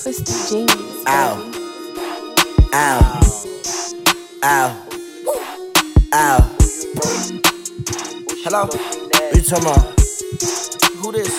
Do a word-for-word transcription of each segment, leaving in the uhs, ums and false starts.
Twisted Genius. Ow. Ow. Ow. Ow. Hello? What you talking about? Who this?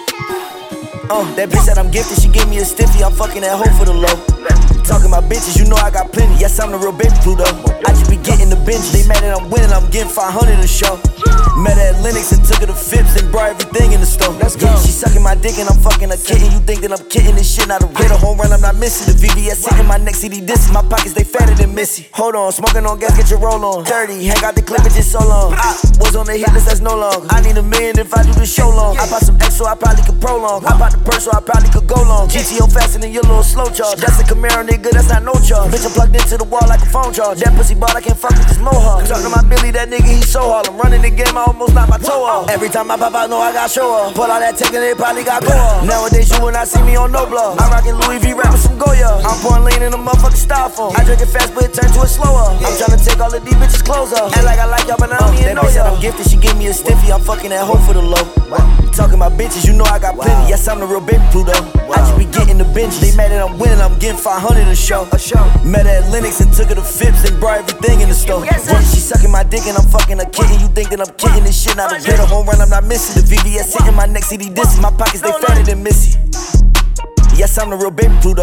Oh, that bitch that I'm gifted, she gave me a stiffy. I'm fucking that hoe for the low. Talking about bitches, you know I got plenty. Yes, I'm the real baby Pluto. I just be getting the binge. They mad that I'm winning, I'm getting five hundred a show. Met her at Lennox and took her to Phipps and brought everything in the store. Let's go. She sucking my dick and I'm fucking a kitten. You think that I'm kidding this shit? Not a hit, a home run, I'm not missing. The V V S hitting my neck, C D discs. My pockets, they fatter than Missy. Hold on, smoking on gas, get your roll on. thirty, hang out the clip, it's just so long. I was on the hit list, that's no longer. I need a million if I do the show long. I bought some X so I probably could prolong. I bought the purse so I probably could go long. G T O faster than your little slow charge. That's a Camaro, nigga, that's not no charge. Bitch, I'm plugged into the wall like a phone charge. That pussy ball, I can't fuck with this mohawk. Talking to my Billy, that nigga, he so hard. I'm running the game, I almost knocked my toe off. Every time I pop out, know I got show off. Pull out that tech and they probably got go off. Nowadays, you will not see me on no blog. I'm rockin' Louis V, rapping some Goya. I'm pouring lean in a motherfucking styrofoam. I drink it fast, but it turns to it slower. I'm tryna take all of these bitches' clothes off. Act like I like y'all, but I don't even know y'all. I'm gifted, she gave me a stiffy. I'm fucking that hoe for the low. Talking about bitches, you know I got plenty. Yes, I'm the real baby Pluto. I just be getting the binge. They mad that I'm winning, I'm getting five hundred a show. Met her at Lennox and took her to Phipps and brought everything in the store. She sucking my dick and I'm fucking a kitten. You think that I'm kidding this shit? Not a hit, a home run, I'm not missing. The V V S hitting my neck, C D discs. My pockets, they fatter than Missy. Yes, I'm the real baby Pluto.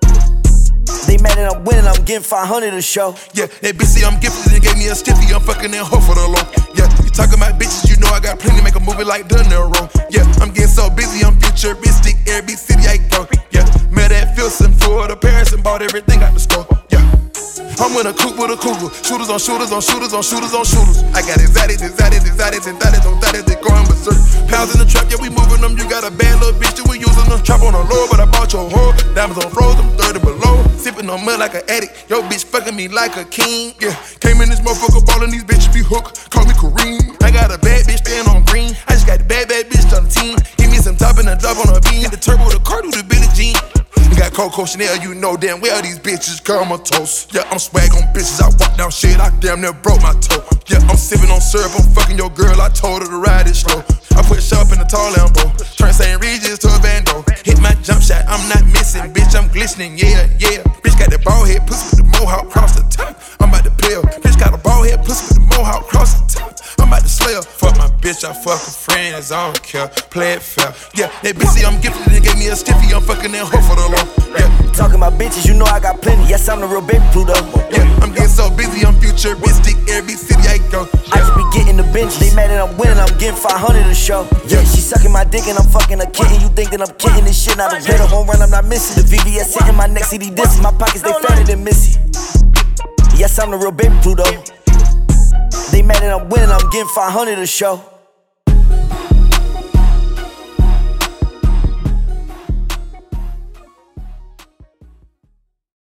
They mad that I'm winning, I'm getting five hundred a show. Yeah, that bitch say I'm gifted and gave me a stiffy. I'm fucking that hoe for the low. Yeah, you talking about bitches, you know I got plenty. Make a movie like De Niro. Yeah, I'm getting so busy, I'm futuristic. Every city I go. Yeah, met at Filson, Florida, Paris, and bought everything out the store. Yeah, I'm in a coupe with a cougar. Shooters on shooters on shooters on shooters on shooters. I got exotics, exotics, exotics, and that is on that is they going berserk. Pounds in the trap, yeah, we moving them. You got a bad little bitch that we using them. Trap on the low, but I bought your hoe. Diamonds on froze, I'm thirty below. Sipping on mud like an addict. Yo, bitch fucking me like a king. Yeah, came in this motherfucker ballin', these bitches be hooked. Call me Kareem. I got a bad bitch staying on green. I just got the bad, bad bitch on the team. Give me some top and a drop on a bean. The turbo, the car, do the Billie Jean. You got Coco Chanel, you know damn well these bitches comatose. Yeah, I'm swag on bitches, I walk down shit, I damn near broke my toe. Yeah, I'm sipping on syrup, I'm fucking your girl, I told her to ride it slow. I put sharp in the tall Lambo, turn Saint Regis to a bando. Hit my jump shot, I'm not missing, bitch, I'm glistening, yeah, yeah. Bitch got that bald head pussy with the mohawk cross the top. I'm about to pill. Bitch got a bald head pussy with the mohawk cross the top. I'm about to slay her. Fuck my bitch, I fuck her friends, I don't care. Play it fair. Yeah, that bitch say I'm gifted and gave me a stiffy. I'm fucking that hoe for the low. Yeah. Talking about bitches, you know I got plenty. Yes, I'm the real baby Pluto. Yeah, I'm getting so busy, I'm futuristic. Every city I go. I just be getting the binge. They mad that I'm winning, I'm getting five hundred a show. Yeah, she sucking my dick and I'm fucking a kitten. You think that I'm kidding this shit? Not a hit, a home run, I'm not missing. The V V S hitting my neck, C D discs. My pockets, they fatter than Missy. Yes, I'm the real baby Pluto. They mad that I'm winning, I'm getting five hundred a show.